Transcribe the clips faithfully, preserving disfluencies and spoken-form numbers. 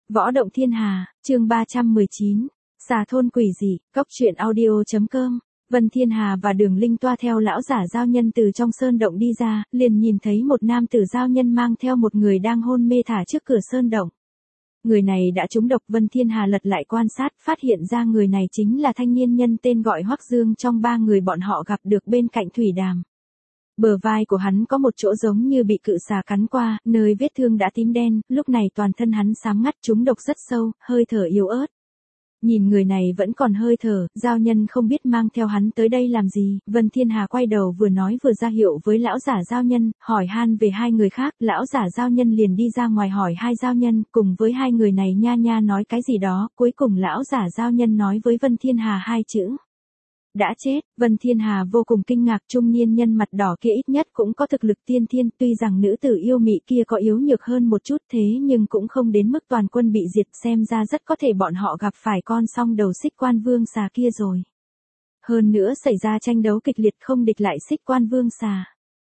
Võ động thiên hà, chương ba trăm mười chín, xà thôn quỷ dị, cốc truyện audio.com. Vân Thiên Hà và Đường Linh toa theo lão giả giao nhân từ trong sơn động đi ra, liền nhìn thấy một nam tử giao nhân mang theo một người đang hôn mê thả trước cửa sơn động. Người này đã trúng độc. Vân Thiên Hà lật lại quan sát, phát hiện ra người này chính là thanh niên nhân tên gọi Hoắc Dương trong ba người bọn họ gặp được bên cạnh thủy đàm. Bờ vai của hắn có một chỗ giống như bị cự xà cắn qua, nơi vết thương đã tím đen, lúc này toàn thân hắn xám ngắt, trúng độc rất sâu, hơi thở yếu ớt. Nhìn người này vẫn còn hơi thở, giao nhân không biết mang theo hắn tới đây làm gì. Vân Thiên Hà quay đầu vừa nói vừa ra hiệu với lão giả giao nhân, hỏi han về hai người khác. Lão giả giao nhân liền đi ra ngoài hỏi hai giao nhân, cùng với hai người này nha nha nói cái gì đó. Cuối cùng lão giả giao nhân nói với Vân Thiên Hà hai chữ: đã chết. Vân Thiên Hà vô cùng kinh ngạc, trung niên nhân mặt đỏ kia ít nhất cũng có thực lực tiên thiên, tuy rằng nữ tử yêu mị kia có yếu nhược hơn một chút thế nhưng cũng không đến mức toàn quân bị diệt, xem ra rất có thể bọn họ gặp phải con song đầu Xích Quan Vương xà kia rồi. Hơn nữa xảy ra tranh đấu kịch liệt không địch lại Xích Quan Vương xà.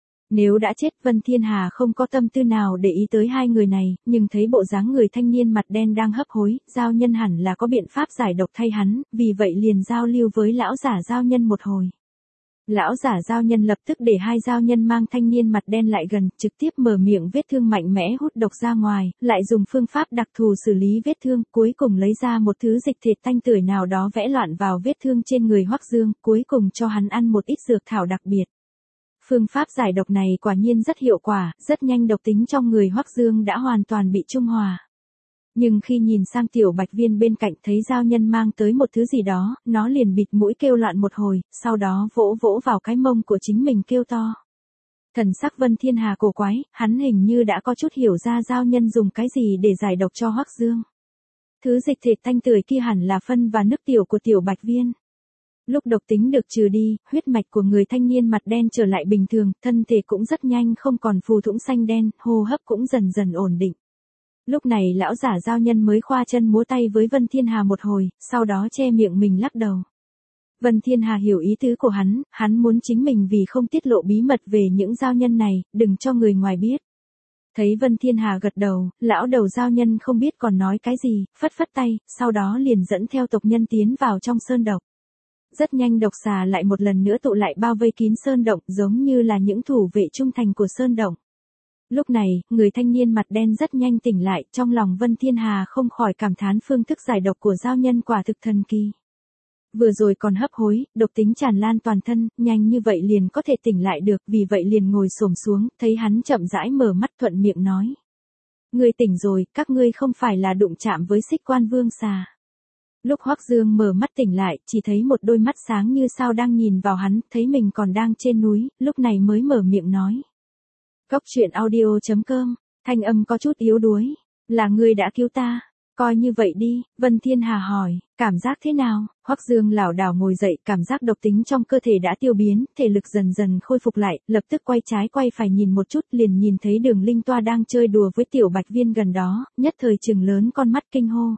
Nếu đã chết, Vân Thiên Hà không có tâm tư nào để ý tới hai người này, nhưng thấy bộ dáng người thanh niên mặt đen đang hấp hối, giao nhân hẳn là có biện pháp giải độc thay hắn, vì vậy liền giao lưu với lão giả giao nhân một hồi. Lão giả giao nhân lập tức để hai giao nhân mang thanh niên mặt đen lại gần, trực tiếp mở miệng vết thương mạnh mẽ hút độc ra ngoài, lại dùng phương pháp đặc thù xử lý vết thương, cuối cùng lấy ra một thứ dịch thể tanh tưởi nào đó vẽ loạn vào vết thương trên người Hoắc Dương, cuối cùng cho hắn ăn một ít dược thảo đặc biệt. Phương pháp giải độc này quả nhiên rất hiệu quả, rất nhanh độc tính trong người Hoắc Dương đã hoàn toàn bị trung hòa. Nhưng khi nhìn sang tiểu bạch viên bên cạnh thấy giao nhân mang tới một thứ gì đó, nó liền bịt mũi kêu loạn một hồi, sau đó vỗ vỗ vào cái mông của chính mình kêu to. Thần sắc Vân Thiên Hà cổ quái, hắn hình như đã có chút hiểu ra giao nhân dùng cái gì để giải độc cho Hoắc Dương. Thứ dịch thể tanh tưởi kia hẳn là phân và nước tiểu của tiểu bạch viên. Lúc độc tính được trừ đi, huyết mạch của người thanh niên mặt đen trở lại bình thường, thân thể cũng rất nhanh không còn phù thủng xanh đen, hô hấp cũng dần dần ổn định. Lúc này lão giả giao nhân mới khoa chân múa tay với Vân Thiên Hà một hồi, sau đó che miệng mình lắc đầu. Vân Thiên Hà hiểu ý tứ của hắn, hắn muốn chính mình vì không tiết lộ bí mật về những giao nhân này, đừng cho người ngoài biết. Thấy Vân Thiên Hà gật đầu, lão đầu giao nhân không biết còn nói cái gì, phất phất tay, sau đó liền dẫn theo tộc nhân tiến vào trong sơn độc. Rất nhanh độc xà lại một lần nữa tụ lại bao vây kín sơn động, giống như là những thủ vệ trung thành của sơn động. Lúc này, người thanh niên mặt đen rất nhanh tỉnh lại, trong lòng Vân Thiên Hà không khỏi cảm thán phương thức giải độc của giao nhân quả thực thần kỳ. Vừa rồi còn hấp hối, độc tính tràn lan toàn thân, nhanh như vậy liền có thể tỉnh lại được, vì vậy liền ngồi xổm xuống, thấy hắn chậm rãi mở mắt thuận miệng nói: ngươi tỉnh rồi, các ngươi không phải là đụng chạm với Xích Quan Vương xà. Lúc Hoắc Dương mở mắt tỉnh lại, chỉ thấy một đôi mắt sáng như sao đang nhìn vào hắn, thấy mình còn đang trên núi, lúc này mới mở miệng nói. Cốc truyện audio.com, thanh âm có chút yếu đuối. Là ngươi đã cứu ta, coi như vậy đi. Vân Thiên Hà hỏi, cảm giác thế nào? Hoắc Dương lảo đảo ngồi dậy, cảm giác độc tính trong cơ thể đã tiêu biến, thể lực dần dần khôi phục lại, lập tức quay trái quay phải nhìn một chút, liền nhìn thấy Đường Linh toa đang chơi đùa với tiểu bạch viên gần đó, nhất thời trừng lớn con mắt kinh hô.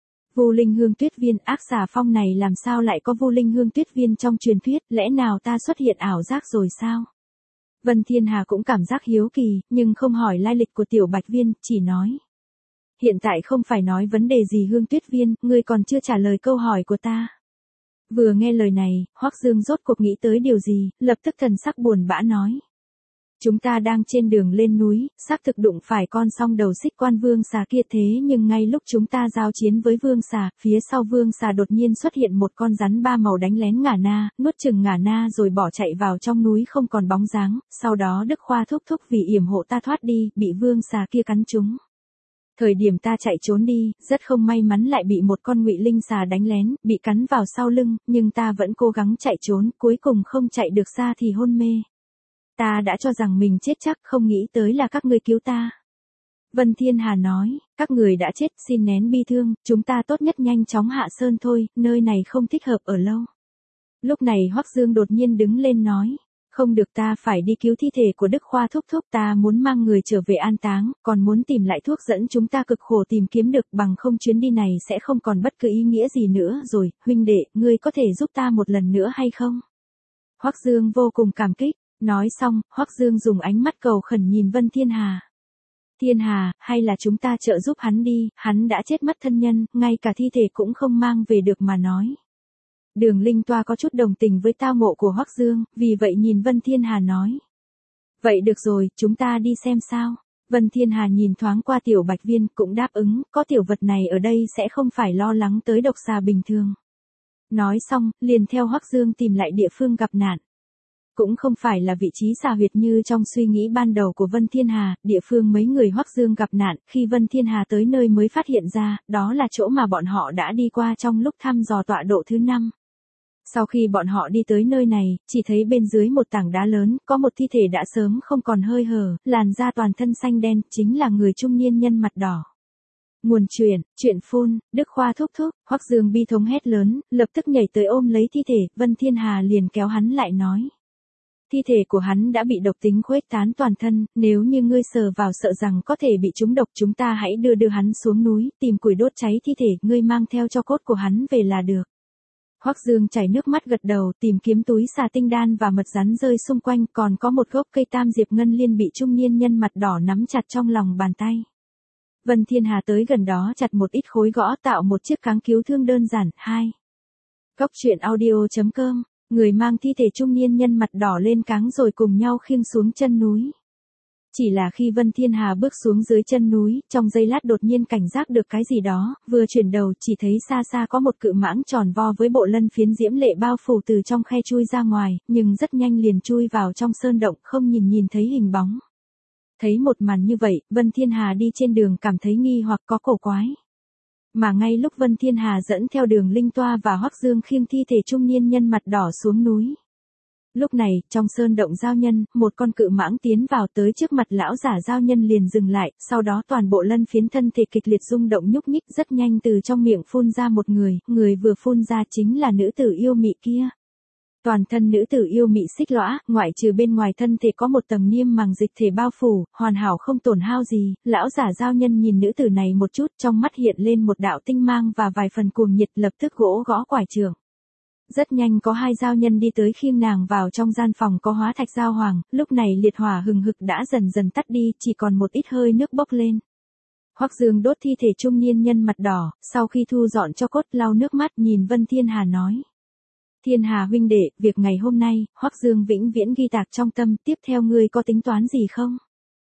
Vô Linh Hương Tuyết Viên, ác xà phong này làm sao lại có Vô Linh Hương Tuyết Viên trong truyền thuyết, lẽ nào ta xuất hiện ảo giác rồi sao? Vân Thiên Hà cũng cảm giác hiếu kỳ, nhưng không hỏi lai lịch của tiểu bạch viên, chỉ nói. Hiện tại không phải nói vấn đề gì Hương Tuyết Viên, ngươi còn chưa trả lời câu hỏi của ta. Vừa nghe lời này, Hoắc Dương rốt cuộc nghĩ tới điều gì, lập tức thần sắc buồn bã nói. Chúng ta đang trên đường lên núi, xác thực đụng phải con song đầu Xích Quan Vương xà kia, thế nhưng ngay lúc chúng ta giao chiến với Vương xà, phía sau Vương xà đột nhiên xuất hiện một con rắn ba màu đánh lén ngả na, nuốt chừng ngả na rồi bỏ chạy vào trong núi không còn bóng dáng, sau đó Đức Khoa thúc thúc vì yểm hộ ta thoát đi, bị Vương xà kia cắn trúng. Thời điểm ta chạy trốn đi, rất không may mắn lại bị một con ngụy linh xà đánh lén, bị cắn vào sau lưng, nhưng ta vẫn cố gắng chạy trốn, cuối cùng không chạy được xa thì hôn mê. Ta đã cho rằng mình chết chắc, không nghĩ tới là các ngươi cứu ta. Vân Thiên Hà nói, các người đã chết, xin nén bi thương, chúng ta tốt nhất nhanh chóng hạ sơn thôi, nơi này không thích hợp ở lâu. Lúc này Hoắc Dương đột nhiên đứng lên nói, không được, ta phải đi cứu thi thể của Đức Khoa thúc thúc, ta muốn mang người trở về an táng, còn muốn tìm lại thuốc dẫn chúng ta cực khổ tìm kiếm được, bằng không chuyến đi này sẽ không còn bất cứ ý nghĩa gì nữa rồi, huynh đệ, ngươi có thể giúp ta một lần nữa hay không? Hoắc Dương vô cùng cảm kích. Nói xong, Hoắc Dương dùng ánh mắt cầu khẩn nhìn Vân Thiên Hà. Thiên Hà, hay là chúng ta trợ giúp hắn đi, hắn đã chết mất thân nhân, ngay cả thi thể cũng không mang về được mà nói. Đường Linh Toa có chút đồng tình với tao ngộ của Hoắc Dương, vì vậy nhìn Vân Thiên Hà nói. Vậy được rồi, chúng ta đi xem sao. Vân Thiên Hà nhìn thoáng qua tiểu bạch viên cũng đáp ứng, có tiểu vật này ở đây sẽ không phải lo lắng tới độc xà bình thường. Nói xong, liền theo Hoắc Dương tìm lại địa phương gặp nạn. Cũng không phải là vị trí xà huyệt như trong suy nghĩ ban đầu của Vân Thiên Hà, địa phương mấy người Hoắc Dương gặp nạn, khi Vân Thiên Hà tới nơi mới phát hiện ra, đó là chỗ mà bọn họ đã đi qua trong lúc thăm dò tọa độ thứ năm. Sau khi bọn họ đi tới nơi này, chỉ thấy bên dưới một tảng đá lớn, có một thi thể đã sớm không còn hơi hở, làn da toàn thân xanh đen, chính là người trung niên nhân mặt đỏ. Nguồn truyền, chuyện phun, Đức Khoa thúc thúc, Hoắc Dương bi thống hét lớn, lập tức nhảy tới ôm lấy thi thể, Vân Thiên Hà liền kéo hắn lại nói. Thi thể của hắn đã bị độc tính khuếch tán toàn thân, nếu như ngươi sờ vào sợ rằng có thể bị trúng độc, chúng ta hãy đưa đưa hắn xuống núi, tìm củi đốt cháy thi thể, ngươi mang theo cho cốt của hắn về là được. Hoắc Dương chảy nước mắt gật đầu, tìm kiếm túi xà tinh đan và mật rắn rơi xung quanh, còn có một gốc cây tam diệp ngân liên bị trung niên nhân mặt đỏ nắm chặt trong lòng bàn tay. Vân Thiên Hà tới gần đó chặt một ít khối gõ tạo một chiếc cáng cứu thương đơn giản. hai. Cốc truyện audio chấm com, người mang thi thể trung niên nhân mặt đỏ lên cáng rồi cùng nhau khiêng xuống chân núi. Chỉ là khi Vân Thiên Hà bước xuống dưới chân núi, trong giây lát đột nhiên cảnh giác được cái gì đó, vừa chuyển đầu chỉ thấy xa xa có một cự mãng tròn vo với bộ lân phiến diễm lệ bao phủ từ trong khe chui ra ngoài, nhưng rất nhanh liền chui vào trong sơn động, không nhìn nhìn thấy hình bóng. Thấy một màn như vậy, Vân Thiên Hà đi trên đường cảm thấy nghi hoặc có cổ quái. Mà ngay lúc Vân Thiên Hà dẫn theo Đường Linh Toa và Hoắc Dương khiêng thi thể trung niên nhân mặt đỏ xuống núi. Lúc này, trong sơn động giao nhân, một con cự mãng tiến vào tới trước mặt lão giả giao nhân liền dừng lại, sau đó toàn bộ lân phiến thân thể kịch liệt rung động nhúc nhích, rất nhanh từ trong miệng phun ra một người, người vừa phun ra chính là nữ tử yêu mị kia. Toàn thân nữ tử yêu mị xích lõa, ngoại trừ bên ngoài thân thể có một tầng niêm màng dịch thể bao phủ, hoàn hảo không tổn hao gì, lão giả giao nhân nhìn nữ tử này một chút, trong mắt hiện lên một đạo tinh mang và vài phần cuồng nhiệt, lập tức gỗ gõ quải trường. Rất nhanh có hai giao nhân đi tới khiêng nàng vào trong gian phòng có hóa thạch giao hoàng, lúc này liệt hỏa hừng hực đã dần dần tắt đi, chỉ còn một ít hơi nước bốc lên. Hoắc Dương đốt thi thể trung niên nhân mặt đỏ, sau khi thu dọn cho cốt lau nước mắt nhìn Vân Thiên Hà nói. Thiên Hà huynh đệ, việc ngày hôm nay, Hoắc Dương vĩnh viễn ghi tạc trong tâm, tiếp theo ngươi có tính toán gì không?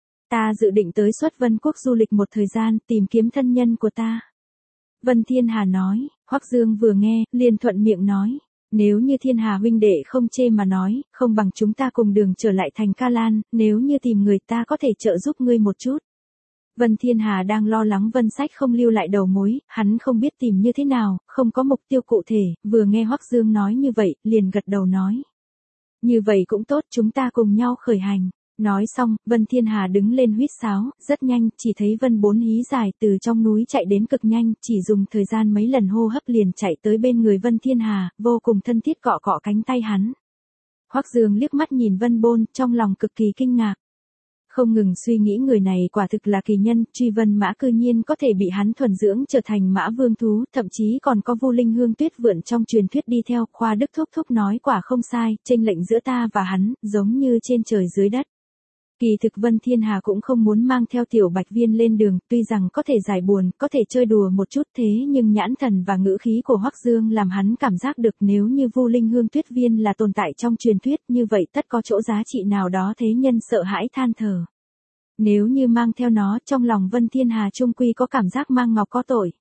Ta dự định tới xuất Vân Quốc du lịch một thời gian, tìm kiếm thân nhân của ta. Vân Thiên Hà nói, Hoắc Dương vừa nghe, liền thuận miệng nói. Nếu như Thiên Hà huynh đệ không chê mà nói, không bằng chúng ta cùng đường trở lại thành Ca Lan, nếu như tìm người ta có thể trợ giúp ngươi một chút. Vân Thiên Hà đang lo lắng Vân Sách không lưu lại đầu mối, hắn không biết tìm như thế nào, không có mục tiêu cụ thể, vừa nghe Hoắc Dương nói như vậy, liền gật đầu nói. Như vậy cũng tốt, chúng ta cùng nhau khởi hành. Nói xong, Vân Thiên Hà đứng lên huýt sáo, rất nhanh, chỉ thấy Vân Bốn hí dài từ trong núi chạy đến cực nhanh, chỉ dùng thời gian mấy lần hô hấp liền chạy tới bên người Vân Thiên Hà, vô cùng thân thiết cọ cọ cánh tay hắn. Hoắc Dương liếc mắt nhìn Vân Bôn, trong lòng cực kỳ kinh ngạc. Không ngừng suy nghĩ người này quả thực là kỳ nhân, truy vân mã cư nhiên có thể bị hắn thuần dưỡng trở thành mã vương thú, thậm chí còn có Vu Linh Hương Tuyết vượn trong truyền thuyết đi theo, Khoa Đức thúc thúc nói quả không sai, chênh lệnh giữa ta và hắn, giống như trên trời dưới đất. Kỳ thực Vân Thiên Hà cũng không muốn mang theo tiểu bạch viên lên đường, tuy rằng có thể giải buồn, có thể chơi đùa một chút thế nhưng nhãn thần và ngữ khí của Hoắc Dương làm hắn cảm giác được nếu như Vu Linh Hương Tuyết viên là tồn tại trong truyền thuyết như vậy tất có chỗ giá trị nào đó thế nhân sợ hãi than thở. Nếu như mang theo nó trong lòng Vân Thiên Hà trung quy có cảm giác mang ngọc có tội.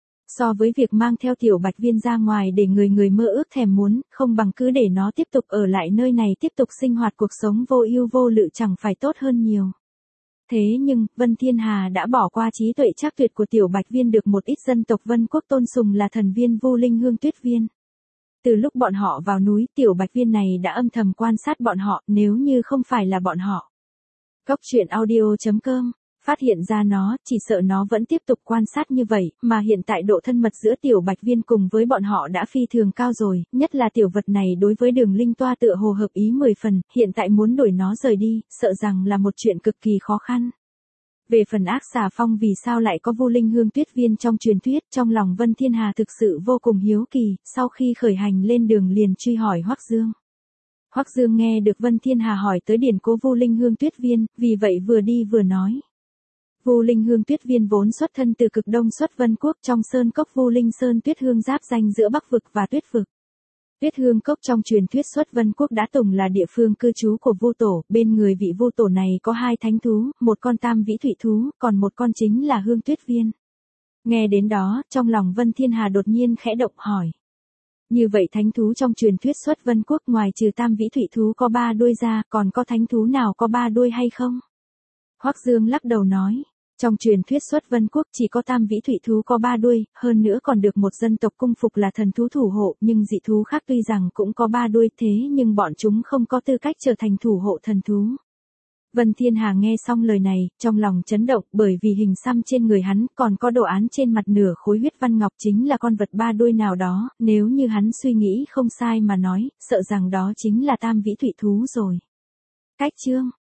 So với việc mang theo tiểu bạch viên ra ngoài để người người mơ ước thèm muốn, không bằng cứ để nó tiếp tục ở lại nơi này tiếp tục sinh hoạt cuộc sống vô ưu vô lự chẳng phải tốt hơn nhiều. Thế nhưng, Vân Thiên Hà đã bỏ qua trí tuệ trác tuyệt của tiểu bạch viên được một ít dân tộc Vân Quốc tôn sùng là thần viên Vu Linh Hương Tuyết viên. Từ lúc bọn họ vào núi, tiểu bạch viên này đã âm thầm quan sát bọn họ, nếu như không phải là bọn họ. Cốc truyện audio chấm com phát hiện ra nó, chỉ sợ nó vẫn tiếp tục quan sát như vậy, mà hiện tại độ thân mật giữa tiểu bạch viên cùng với bọn họ đã phi thường cao rồi, nhất là tiểu vật này đối với Đường Linh Toa tựa hồ hợp ý mười phần, hiện tại muốn đuổi nó rời đi, sợ rằng là một chuyện cực kỳ khó khăn. Về phần ác xà phong vì sao lại có Vu Linh Hương Tuyết viên trong truyền thuyết, trong lòng Vân Thiên Hà thực sự vô cùng hiếu kỳ, sau khi khởi hành lên đường liền truy hỏi Hoắc Dương. Hoắc Dương nghe được Vân Thiên Hà hỏi tới điển cố Vu Linh Hương Tuyết viên, vì vậy vừa đi vừa nói. Vu Linh Hương Tuyết Viên vốn xuất thân từ cực đông xuất Vân Quốc, trong sơn cốc Vu Linh Sơn Tuyết Hương giáp danh giữa Bắc vực và Tuyết vực. Tuyết Hương Cốc trong truyền thuyết xuất Vân Quốc đã từng là địa phương cư trú của Vu Tổ, bên người vị Vu Tổ này có hai thánh thú, một con tam vĩ thủy thú, còn một con chính là Hương Tuyết Viên. Nghe đến đó, trong lòng Vân Thiên Hà đột nhiên khẽ động hỏi. Như vậy thánh thú trong truyền thuyết xuất Vân Quốc ngoài trừ tam vĩ thủy thú có ba đuôi ra, còn có thánh thú nào có ba đuôi hay không? Hoắc Dương lắc đầu nói. Trong truyền thuyết xuất Vân Quốc chỉ có tam vĩ thủy thú có ba đuôi, hơn nữa còn được một dân tộc cung phục là thần thú thủ hộ, nhưng dị thú khác tuy rằng cũng có ba đuôi thế nhưng bọn chúng không có tư cách trở thành thủ hộ thần thú. Vân Thiên Hà nghe xong lời này, trong lòng chấn động bởi vì hình xăm trên người hắn còn có đồ án trên mặt nửa khối huyết văn ngọc chính là con vật ba đuôi nào đó, nếu như hắn suy nghĩ không sai mà nói, sợ rằng đó chính là tam vĩ thủy thú rồi. Cách chương